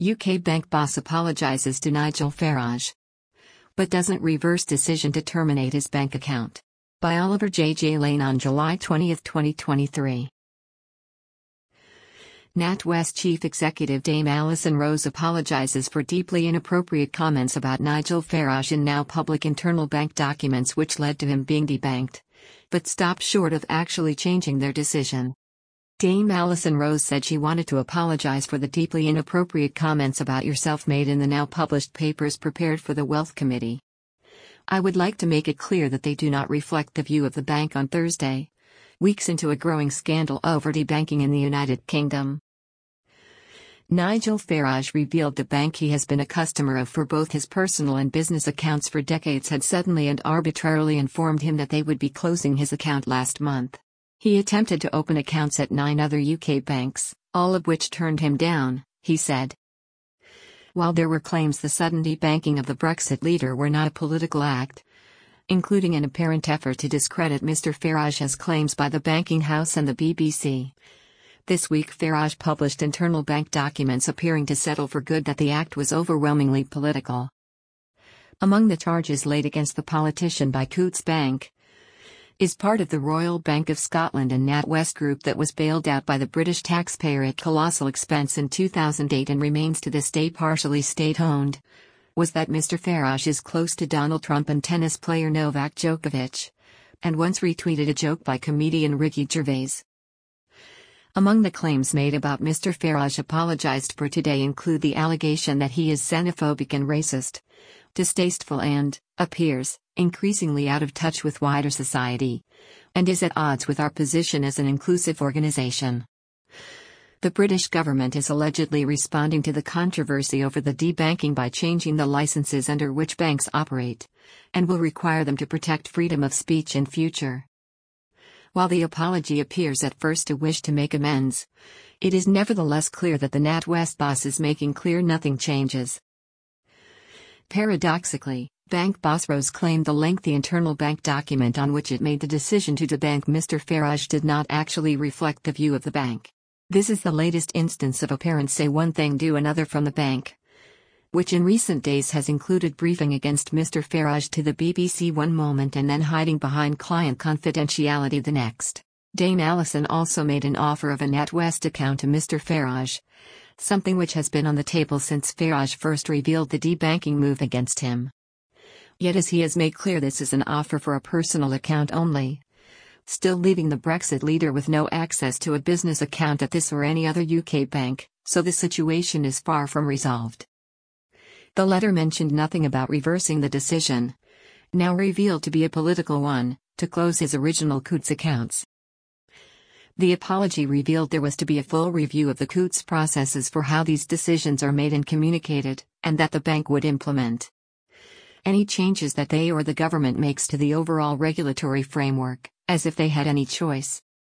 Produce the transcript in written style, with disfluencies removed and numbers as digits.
UK bank boss apologises to Nigel Farage, but doesn't reverse decision to terminate his bank account. By Oliver J. Lane on July 20, 2023. NatWest Chief Executive Dame Alison Rose apologises for deeply inappropriate comments about Nigel Farage in now public internal bank documents which led to him being debanked, but stopped short of actually changing their decision. Dame Alison Rose said she wanted to apologise for the deeply inappropriate comments about yourself made in the now published papers prepared for the Wealth Committee. I would like to make it clear that they do not reflect the view of the bank on Thursday, weeks into a growing scandal over debanking in the United Kingdom. Nigel Farage revealed the bank he has been a customer of for both his personal and business accounts for decades had suddenly and arbitrarily informed him that they would be closing his account last month. He attempted to open accounts at 9 other UK banks, all of which turned him down, he said. While there were claims the sudden debanking of the Brexit leader were not a political act, including an apparent effort to discredit Mr. Farage's claims by the banking house and the BBC. This week Farage published internal bank documents appearing to settle for good that the act was overwhelmingly political. Among the charges laid against the politician by Coutts Bank is part of the Royal Bank of Scotland and NatWest Group that was bailed out by the British taxpayer at colossal expense in 2008 and remains to this day partially state-owned, was that Mr. Farage is close to Donald Trump and tennis player Novak Djokovic, and once retweeted a joke by comedian Ricky Gervais. Among the claims made about Mr. Farage apologized for today include the allegation that he is xenophobic and racist, distasteful and, appears, increasingly out of touch with wider society, and is at odds with our position as an inclusive organization. The British government is allegedly responding to the controversy over the debanking by changing the licenses under which banks operate, and will require them to protect freedom of speech in future. While the apology appears at first to wish to make amends, it is nevertheless clear that the NatWest boss is making clear nothing changes. Paradoxically, bank boss Rose claimed the lengthy internal bank document on which it made the decision to debank Mr. Farage did not actually reflect the view of the bank. This is the latest instance of a parent say one thing do another from the bank, which in recent days has included briefing against Mr. Farage to the BBC one moment and then hiding behind client confidentiality the next. Dame Alison also made an offer of a NatWest account to Mr. Farage, something which has been on the table since Farage first revealed the debanking move against him. Yet as he has made clear this is an offer for a personal account only, still leaving the Brexit leader with no access to a business account at this or any other UK bank, so the situation is far from resolved. The letter mentioned nothing about reversing the decision, now revealed to be a political one, to close his original Coutts accounts. The apology revealed there was to be a full review of the Coutts processes for how these decisions are made and communicated, and that the bank would implement any changes that they or the government makes to the overall regulatory framework, as if they had any choice.